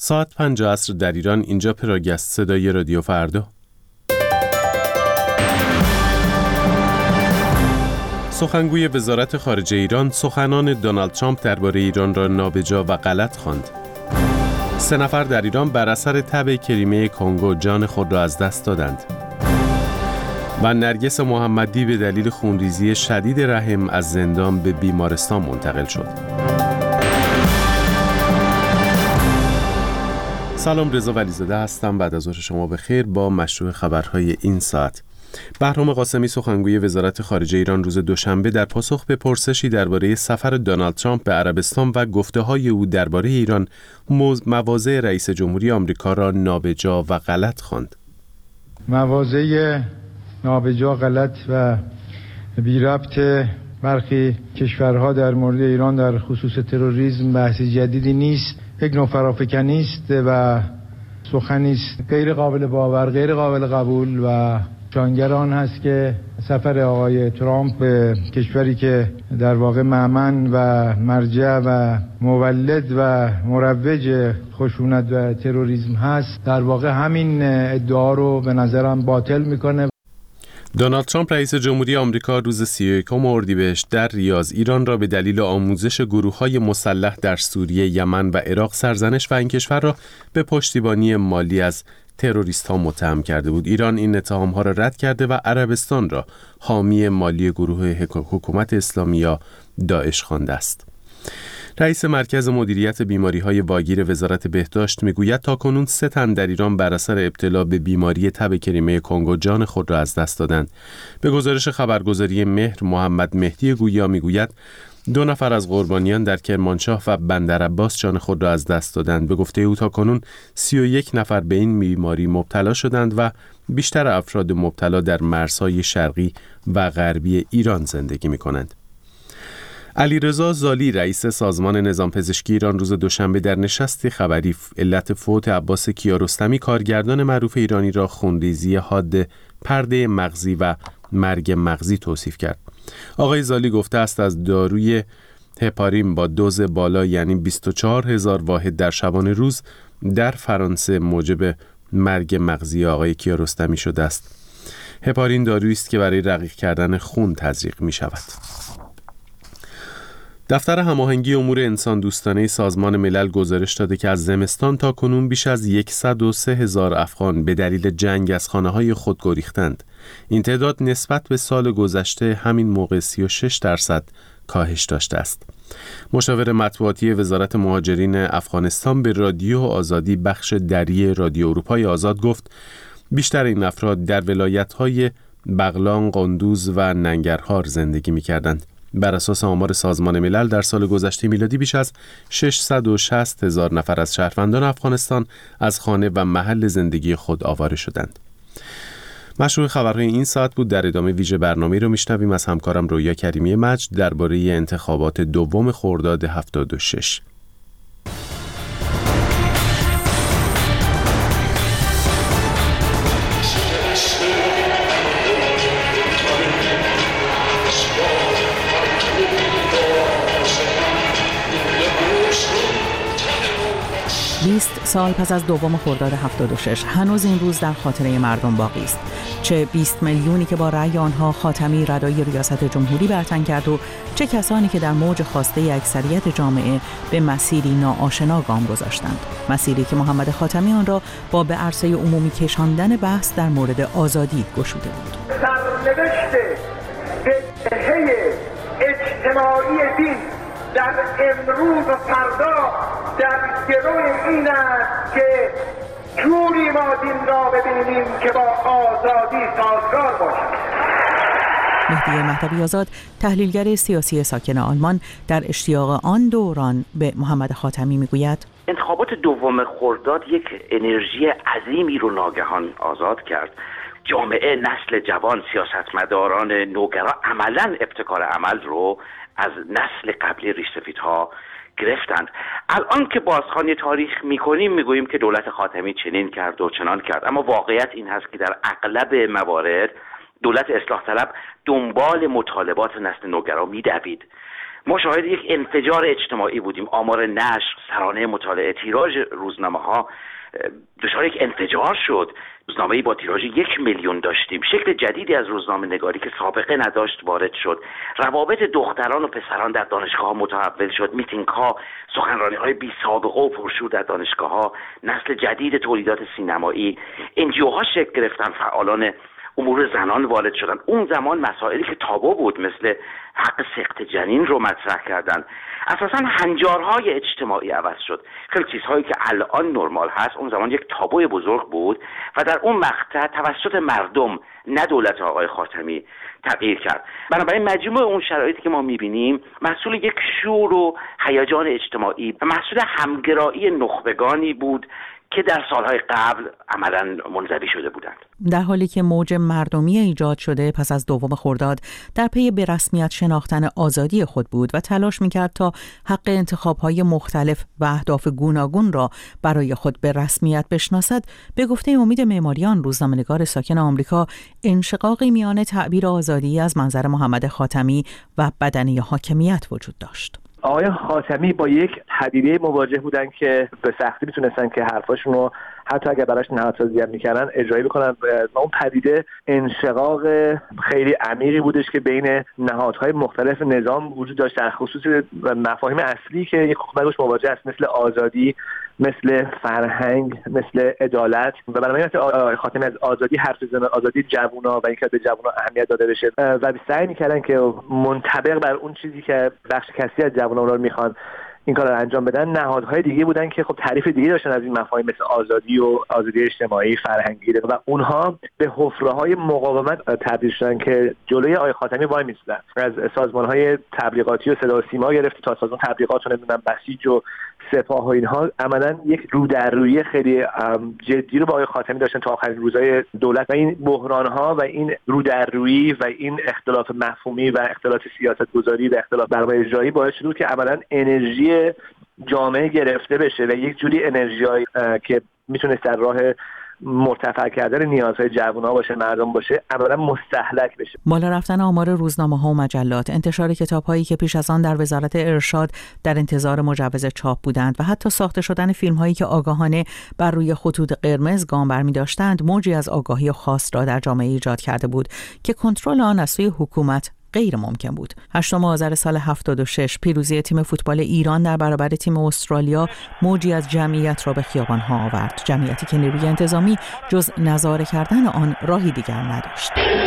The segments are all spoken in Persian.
ساعت 5 عصر در ایران. اینجا پراگ است. صدای رادیو فردا. سخنگوی وزارت خارجه ایران سخنان دونالد ترامپ درباره ایران را نابجا و غلط خواند. 3 نفر در ایران بر اثر تب کریمه کنگو جان خود را از دست دادند. و نرگس محمدی به دلیل خونریزی شدید رحم از زندان به بیمارستان منتقل شد. سلام، رضا ولیزاده هستم. بعد از ظهر شما بخیر با مشروع خبرهای این ساعت. بهرام قاسمی سخنگوی وزارت خارجه ایران روز دوشنبه در پاسخ به پرسشی درباره سفر دونالد ترامپ به عربستان و گفته‌های او درباره ایران مواضع رئیس جمهوری آمریکا را نابجا و غلط خواند. مواضع نابجا، غلط و بی ربط برخی کشورها در مورد ایران در خصوص تروریسم بحث جدیدی نیست، یک نوع فرافکنی است و سخنی است غیر قابل باور، غیر قابل قبول و نشانگر آن هست که سفر آقای ترامپ به کشوری که در واقع مأمن و مرجع و مولد و مروج خشونت و تروریسم هست، در واقع همین ادعا رو به نظرم باطل میکنه. دونالد ترامپ رئیس جمهوری آمریکا روز 31 اردیبهشت در ریاض ایران را به دلیل آموزش گروه‌های مسلح در سوریه، یمن و عراق سرزنش و این کشور را به پشتیبانی مالی از تروریست‌ها متهم کرده بود. ایران این اتهام‌ها را رد کرده و عربستان را حامی مالی گروه حکومت اسلامی یا داعش خوانده است. رئیس مرکز مدیریت بیماری‌های واگیر وزارت بهداشت میگوید تاکنون 3 تن در ایران بر اثر ابتلا به بیماری تب کریمه کنگو جان خود را از دست دادند. به گزارش خبرگزاری مهر، محمد مهدی گویا میگوید 2 نفر از قربانیان در کرمانشاه و بندرعباس جان خود را از دست دادند. به گفته او تاکنون 31 نفر به این بیماری مبتلا شدند و بیشتر افراد مبتلا در مرزهای شرقی و غربی ایران زندگی می‌کنند. علیرضا زالی رئیس سازمان نظام پزشکی ایران روز دوشنبه در نشستی خبری علت فوت عباس کیارستمی کارگردان معروف ایرانی را خونریزی حاد پرده مغزی و مرگ مغزی توصیف کرد. آقای زالی گفته است از داروی هپارین با دوز بالا یعنی 24,000 واحد در شبانه روز در فرانسه موجب مرگ مغزی آقای کیارستمی شده است. هپارین دارویی است که برای رقیق کردن خون تزریق می شود. دفتر هماهنگی امور انسان دوستانه سازمان ملل گزارش داده که از زمستان تا کنون بیش از 103,000 افغان به دلیل جنگ از خانه‌های خود گریختند. این تعداد نسبت به سال گذشته همین موقع 36% کاهش داشته است. مشاور مطبوعاتی وزارت مهاجرین افغانستان به رادیو آزادی بخش دری رادیو اروپای آزاد گفت بیشتر این افراد در ولایت‌های بغلان، قندوز و ننگرهار زندگی می‌کردند. بر اساس آمار سازمان ملل در سال گذشته میلادی بیش از 660,000 نفر از شهروندان افغانستان از خانه و محل زندگی خود آواره شدند. مشروع خبرهای این ساعت بود. در ادامه ویژه برنامه رو میشنویم از همکارم رویا کریمی مجد درباره انتخابات دوم خرداد 76. سال پس از دوم خرداد 76 هنوز این روز در خاطره مردم باقی است. چه 20 میلیونی که با رأی آنها خاتمی ردای ریاست جمهوری برتن کرد و چه کسانی که در موج خواسته اکثریت جامعه به مسیری ناآشنا گام گذاشتند. مسیری که محمد خاتمی آن را با به عرصه عمومی کشاندن بحث در مورد آزادی گشوده بود. سرنوشت بدهه اجتماعی دین در امروز و فردا در گروه این است که جوری ما دین را ببینیم که با آزادی سازگار باشد. مهدی مهدوی آزاد، تحلیلگر سیاسی ساکن آلمان، در اشتیاق آن دوران به محمد خاتمی میگوید انتخابات دوم خرداد یک انرژی عظیمی رو ناگهان آزاد کرد. جامعه، نسل جوان، سیاستمداران نوگرا عملاً ابتکار عمل رو از نسل قبلی ریش‌سفیدها گرفتند. الان که بازخوانی تاریخ میکنیم میگوییم که دولت خاتمی چنین کرد و چنان کرد، اما واقعیت این هست که در اغلب موارد دولت اصلاح طلب دنبال مطالبات نسل نوگرا میدوید. ما شاهد یک انفجار اجتماعی بودیم. آمار نشر، سرانه مطالعه، تیراژ روزنامه‌ها دچار یک انفجار شد. روزنامه‌ای با تیراژ 1 میلیون داشتیم. شکل جدیدی از روزنامه نگاری که سابقه نداشت وارد شد. روابط دختران و پسران در دانشگاه‌ها متحول شد. میتینگ‌ها، سخنرانی‌های بی سابقه و پرشور در دانشگاه‌ها، نسل جدید تولیدات سینمایی، NGOها شکل گرفتن، فعالان امور زنان وارد شدن. اون زمان مسائلی که تابو بود مثل حق سقط جنین رو مطرح کردن. اساساً هنجارهای اجتماعی عوض شد. خیلی چیزهایی که الان نرمال هست اون زمان یک تابوی بزرگ بود و در اون مقطع توسط مردم، نه دولت آقای خاتمی، تغییر کرد. بنابراین مجموع اون شرایطی که ما می‌بینیم محصول یک شور و هیجان اجتماعی و محصول همگرایی نخبگانی بود که در سالهای قبل عملاً منزوی شده بودند. در حالی که موج مردمی ایجاد شده پس از 2 خرداد در پی به رسمیت شناختن آزادی خود بود و تلاش می‌کرد تا حق انتخاب‌های مختلف و اهداف گوناگون را برای خود به رسمیت بشناسد، به گفته امید معماریان، روزنامه‌نگار ساکن آمریکا، انشقاقی میان تعبیر آزادی از منظر محمد خاتمی و بدنه حاکمیت وجود داشت. آقای خاتمی با یک پدیده مواجه بودن که به سختی میتونستن که حرفاشون رو حتی اگر براش نهادسازی هم میکردن اجرایی بکنن. و اون پدیده انشقاق خیلی عمیقی بودش که بین نهادهای مختلف نظام وجود داشت، در خصوص مفاهیم اصلی که یک حکومت مواجه است، مثل آزادی، مثل فرهنگ، مثل عدالت. و بنابراین آقای خاتمی از آزادی حرف زدن، آزادی جوونا و اینکه به جوونا اهمیت داده بشه و سعی میکردن که منطبق بر اون چیزی که بخش کسی از جوونا رو میخوان این کار رو انجام بدن. نهادهای دیگه بودن که خب تعریف دیگه داشتن از این مفاهیم مثل آزادی و آزادی اجتماعی، فرهنگی و اونها به حفره‌های مقاومت تبدیل شدن که جلوی آقای خاتمی وای میستن. از سازمان‌های تبلیغاتی و صدا و سیما گرفته تا سازمان تبلیغات و نمیدونم بسیج و سپاه و اینها، عملاً یک رو در روی خیلی جدی رو با آقای خاتمی داشتن تا آخرین روزهای دولت. و این بحران‌ها و این رو در رویی و این اختلاف مفهومی و اختلاف سیاست‌گذاری و اختلاف برنامه اجرایی باعث شد که عملاً انرژی جامعه گرفته بشه و یک جوری انرژیایی که میتونست در راه مرتفع کردن نیازهای جوان‌ها باشه، مردم باشه، اولا مستهلک بشه. بالا رفتن آمار روزنامه‌ها و مجلات، انتشار کتاب‌هایی که پیش از آن در وزارت ارشاد در انتظار مجوز چاپ بودند و حتی ساخته شدن فیلم‌هایی که آگاهانه بر روی خطوط قرمز گام برمی‌داشتند، موجی از آگاهی خاص را در جامعه ایجاد کرده بود که کنترل آن از سوی حکومت غیر ممکن بود. 8 آذر سال 76 پیروزی تیم فوتبال ایران در برابر تیم استرالیا موجی از جمعیت را به خیابان‌ها آورد. جمعیتی که نیروی انتظامی جز نظاره کردن آن راهی دیگر نداشت.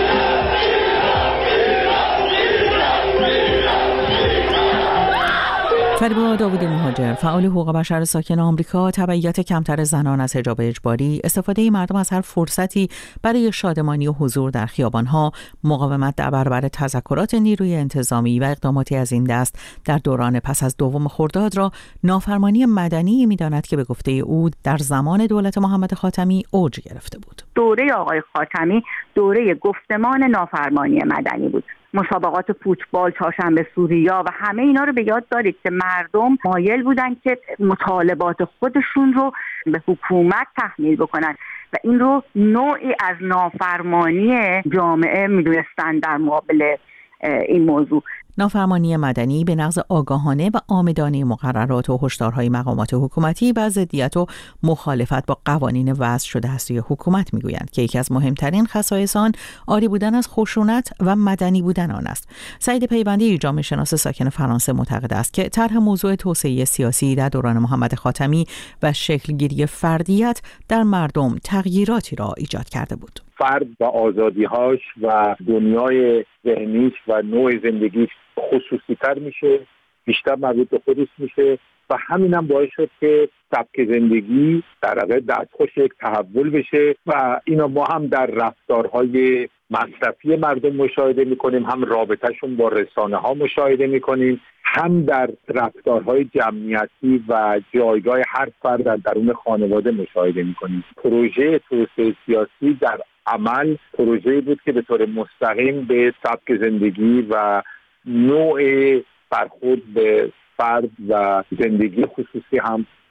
فریبا داوودی مهاجر، فعال حقوق بشر ساکن آمریکا، تبعیت کمتر زنان از حجاب اجباری، استفاده مردم از هر فرصتی برای شادمانی و حضور در خیابان‌ها، مقاومت در برابر تظاهرات نیروی انتظامی و اقداماتی از این دست در دوران پس از 2 خرداد را نافرمانی مدنی می‌داند که به گفته او در زمان دولت محمد خاتمی اوج گرفته بود. دوره آقای خاتمی دوره گفتمان نافرمانی مدنی بود. مسابقات فوتبال، چهارشنبه سوریا و همه اینا رو به یاد دارید که مردم مایل بودن که مطالبات خودشون رو به حکومت تحمیل بکنن و این رو نوعی از نافرمانی جامعه میدونستن در مقابل این موضوع. نافرمانی مدنی به نقض آگاهانه و عامدانه مقررات و هشدارهای مقامات حکومتی و ضدیت و مخالفت با قوانین وضع شده از سوی حکومت میگویند که یکی از مهمترین خصایص آن عاری بودن از خشونت و مدنی بودن آن است. سعید پیوندی، جامعه شناس ساکن فرانسه، معتقد است که طرح موضوع توسعه سیاسی در دوران محمد خاتمی و شکلگیری فردیت در مردم تغییراتی را ایجاد کرده بود. فرد و آزادی‌هاش و دنیای ذهنیش و نوع زندگیش خصوصی‌تر میشه، بیشتر مربوط به خودش میشه و همین هم باعث شد که سبک زندگی در واقع دستخوش یک تحول بشه و اینا ما هم در رفتارهای مصرفی مردم مشاهده میکنیم، هم رابطهشون با رسانه ها مشاهده میکنیم، هم در رفتارهای جمعیتی و جایگاه هر فرد در درون خانواده مشاهده میکنیم. پروژه توسعه سیاسی در عمل پروژه‌ای بود که به طور مستقیم به سبک زندگی و نوع برخورد به فرد و زندگی خصوصی هم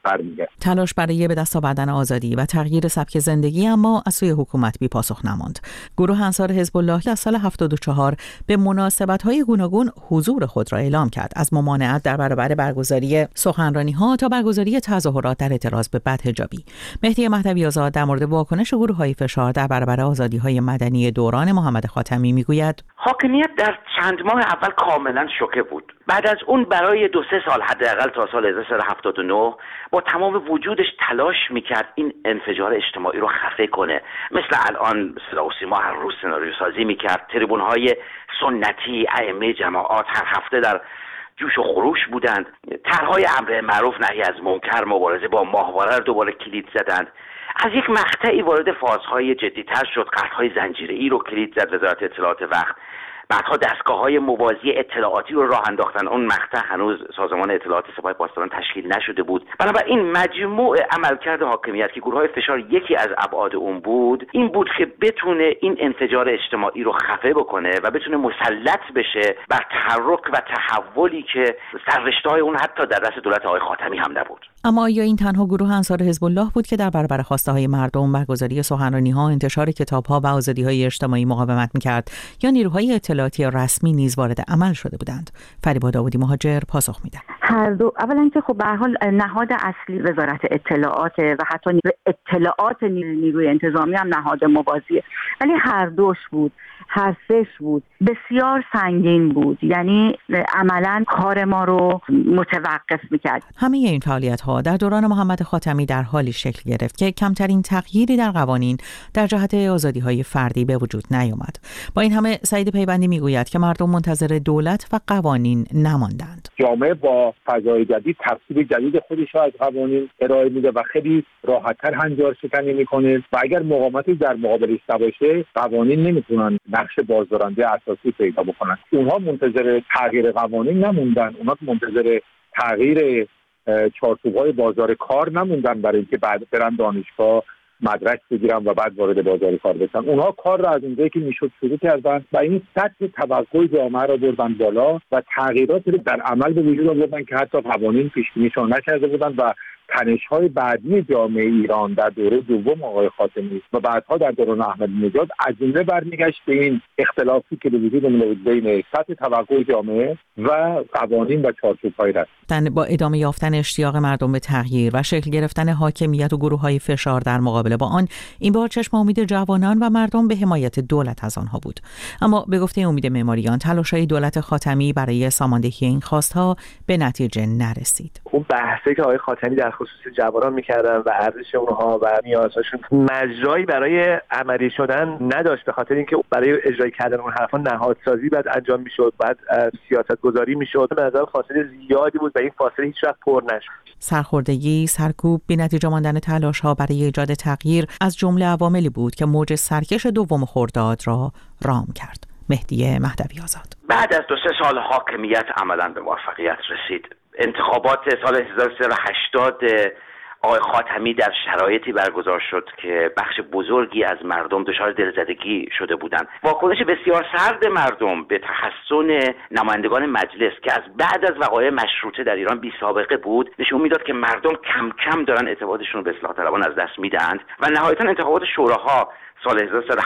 برمیگرد. تلاش برای به دست آوردن آزادی و تغییر سبک زندگی اما از سوی حکومت بی پاسخ نماند. گروه انصار حزب الله در سال 74 به مناسبت‌های گوناگون حضور خود را اعلام کرد، از ممانعت در برابر برگزاری سخنرانی‌ها تا برگزاری تظاهرات در اعتراض به بدحجابی. مهدی مهدوی آزاد در مورد واکنش گروه‌های فشار در برابر آزادی‌های مدنی دوران محمد خاتمی میگوید: حاکمیت در چند ماه اول کاملا شوکه بود. بعد از اون برای 2-3 سال حداقل تا سال 1379 با تمام وجودش تلاش میکرد این انفجار اجتماعی رو خفه کنه. مثل الان صدا و سیما هر روز سناریو سازی میکرد، تریبون‌های سنتی ائمه جماعات هر هفته در جوش و خروش بودند، طرح‌های امر معروف نهی از منکر، مبارزه با ماهواره رو دوباره کلید زدند. از یک مقطعی وارد فازهای جدی‌تر شد، قطع‌های زنجیره‌ای رو کلید زد وزارت اطلاعات وقت. بعدها دستگاه‌های موازی اطلاعاتی رو راه انداختن. اون مقطع هنوز سازمان اطلاعات سپاه پاسداران تشکیل نشده بود. بنابراین مجموع عملکرد حاکمیت که گروه‌های فشار یکی از ابعاد اون بود، این بود که بتونه این انفجار اجتماعی رو خفه بکنه و بتونه مسلط بشه بر تحرک و تحولی که سررشته‌های اون حتی در دست دولت آقای خاتمی هم نبود. اما آیا این تنها گروه انصار حزب الله بود که در برابر خواسته‌های مردم، برگزاری سخنرانی‌ها، انتشار کتاب‌ها و آزادی‌های اجتماعی مقاومت می‌کرد، یا نیروهای اطلاعاتی رسمی نیز وارد عمل شده بودند؟ فریبا داودی مهاجر پاسخ می‌دهد. هر دو. اولا که خب به هر حال نهاد اصلی وزارت اطلاعات و حتی اطلاعات نیروی انتظامی هم نهاد موازیه، ولی هر دوش بود، هر سهش بود، بسیار سنگین بود، یعنی عملاً کار ما رو متوقف می‌کرد. همه این فعالیت‌ها در دوران محمد خاتمی در حالی شکل گرفت که کمترین تغییری در قوانین در جهت آزادی‌های فردی به وجود نیامد. با این همه سعید پیوندی میگوید که مردم منتظر دولت و قوانین نماندند. جامعه با فضای جدید تفسیر جدید خودش را از قوانین ارائه میده و خیلی راحت‌تر هنجار شکنی میکنه و اگر مقاومتی در مقابلش نباشه قوانین نمیتونن نقش بازدارنده اساسی پیدا بکنن. اونها منتظر تغییر قوانین نموندن، اونها منتظر تغییر چارچوب‌های بازار کار نموندن برای اینکه بعد برن دانشگاه مدرک بگیرن و بعد وارد بازار کار بشن. اونها کار را از اونجایی که میشد شروع کردن و این سطح توقع جامعه را بردن بالا و تغییراتی در عمل به وجود آوردن که حتی قوانین پیش بینیشون نکرده بودن و تنش‌های بعدی جامعه ایران در دوره دوم آقای خاتمی و بعدها در دوران احمدی نژاد از جمله برمیگشت به این اختلافی که به وجود آمد بین سطح توقع جامعه و قوانین و چارچوب‌های رسمی. با ادامه یافتن اشتیاق مردم به تغییر و شکل گرفتن حاکمیت و گروه‌های فشار در مقابله با آن، این بار چشم امید جوانان و مردم به حمایت دولت از آنها بود. اما به گفته امید معماریان، تلاش‌های دولت خاتمی برای ساماندهی این خواست‌ها به نتیجه نرسید. اون بحثی که آقای خاتمی در خصوص جوانان می‌کردن و ارزش اونها و نیازهاشون مجرایی برای عملی شدن نداشت، به خاطر اینکه برای اجرای کردن اون حرفا نهادسازی بعد انجام میشد، بعد سیاست‌گذاری میشد. به نظر فاصله زیادی بود و این فاصله هیچ وقت پر نشد. سرخوردگی، سرکوب، بی‌نتیجه ماندن تلاش‌ها برای ایجاد تغییر از جمله عواملی بود که موج سرکش دوم خرداد را رام کرد. مهدی مهدوی آزاد بعد از 2-3 سال حاکمیت عملاً به موفقیت رسید. انتخابات سال 1380 آقای خاتمی در شرایطی برگزار شد که بخش بزرگی از مردم دچار دلزدگی شده بودند. واکنش بسیار سرد مردم به تحسن نمایندگان مجلس که از بعد از وقایع مشروطه در ایران بی سابقه بود نشون میداد که مردم کم کم دارن اعتمادشون رو به اصلاح طلبان از دست میدهند و نهایتا انتخابات شوراها سال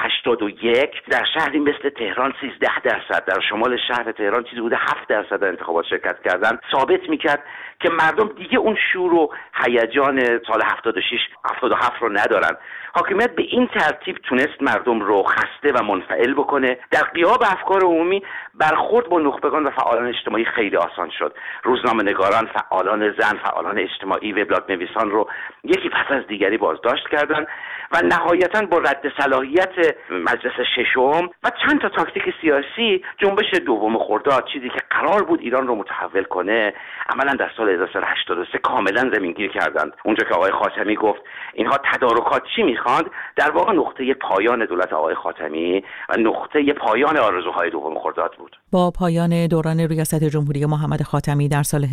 1381 در شهری مثل تهران 13%، در شمال شهر تهران چیزی بوده 7% در انتخابات شرکت کردن، ثابت میکرد که مردم دیگه اون شور و هیجان سال 76-77 رو ندارن. حاکمیت به این ترتیب تونست مردم رو خسته و منفعل بکنه. در غیاب افکار عمومی برخورد با نخبگان و فعالان اجتماعی خیلی آسان شد. روزنامه‌نگاران، فعالان زن، فعالان اجتماعی، وبلاگ نویسان رو یکی پس از دیگری بازداشت کردن و نهایتاً با رد صلاحیت مجلس ششم و چند تا تاکتیک سیاسی جنبش دوم خرداد، چیزی که قرار بود ایران رو متحول کنه، عملاً در سال 1383 کاملاً زمینگیر کردند. اونجا که آقای خاتمی گفت اینها تدارکات چی میخواند، در واقع نقطه پایان دولت آقای خاتمی و نقطه پایان آرزوهای دوم خرداد بود. با پایان دوران ریاست جمهوری محمد خاتمی در سال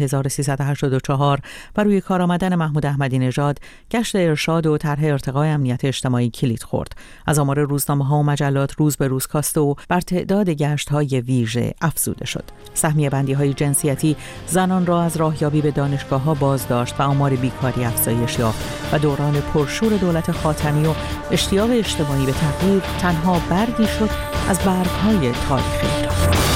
1384 و روی کار آمدن محمود احمدی نژاد، گشت ارشاد و طرح ارتقای امنیت اجتماعی کلید خورد. از آمار روزنامه‌ها و مجلات روز به روز کاسته و بر تعداد گشت‌های ویژه افزوده شد. سهمیه بندی‌های جنسیتی زنان را از راهیابی به دانشگاه‌ها بازداشت و آمار بیکاری افزایش یافت و دوران پرشور دولت خاتمی و اشتیاق اجتماعی به تغییر تنها برگی شد از برگ‌های تاریخ ایران.